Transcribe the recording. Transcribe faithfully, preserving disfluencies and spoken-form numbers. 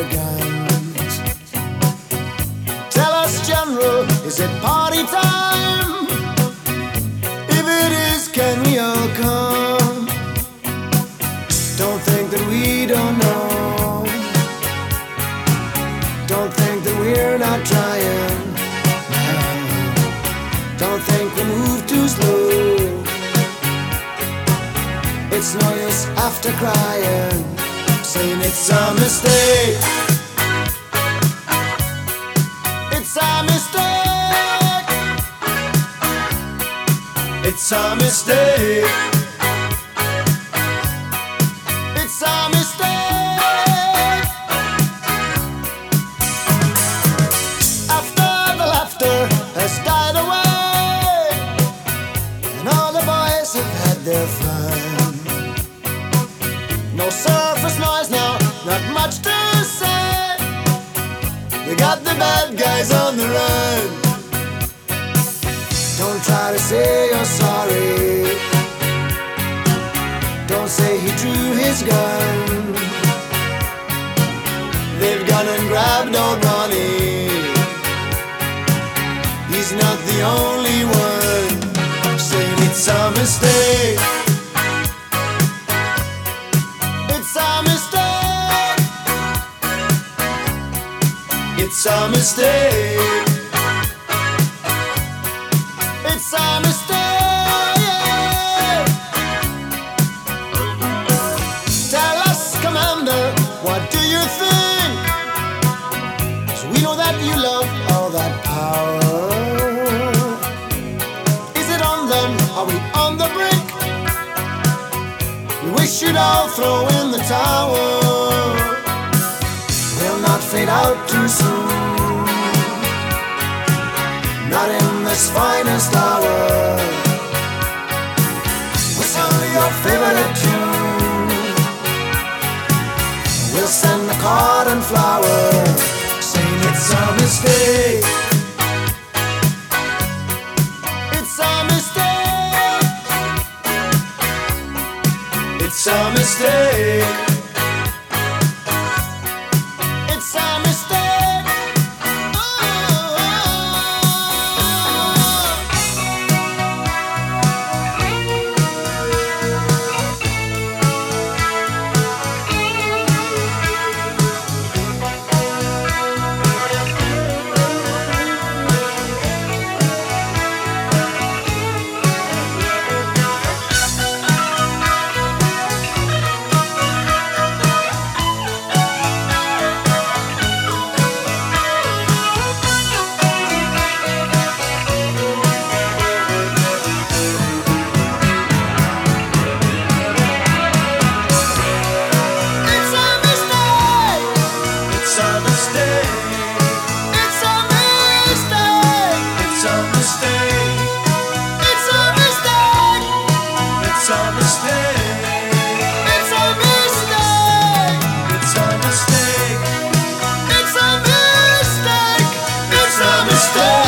their guns. Tell us, General, is it party time? If it is, can we all come? Don't think that we don't know. Don't think that we're not trying. No. Don't think we move too slow. It's no use after crying, saying it's a mistake. It's a mistake. It's a mistake. It's a mistake. After the laughter has died away and all the boys have had their fun, no surface noise now, not much to say. They got the bad guys on the run. Don't try to say you're sorry. Don't say he drew his gun. They've gone and grabbed old Ronnie. He's not the only one saying it's a mistake. It's a mistake. It's a mistake. It's a mistake. Tell us, Commander, what do you think? 'Cause we know that you love all that power. Is it on them? Are we on the brink? We should all throw in the towel. We'll not fade out too soon, not in this finest hour. Whistle your favorite tune. We'll send a card and flower, saying it's a mistake. It's a mistake. It's a mistake. It's a mistake. Stay.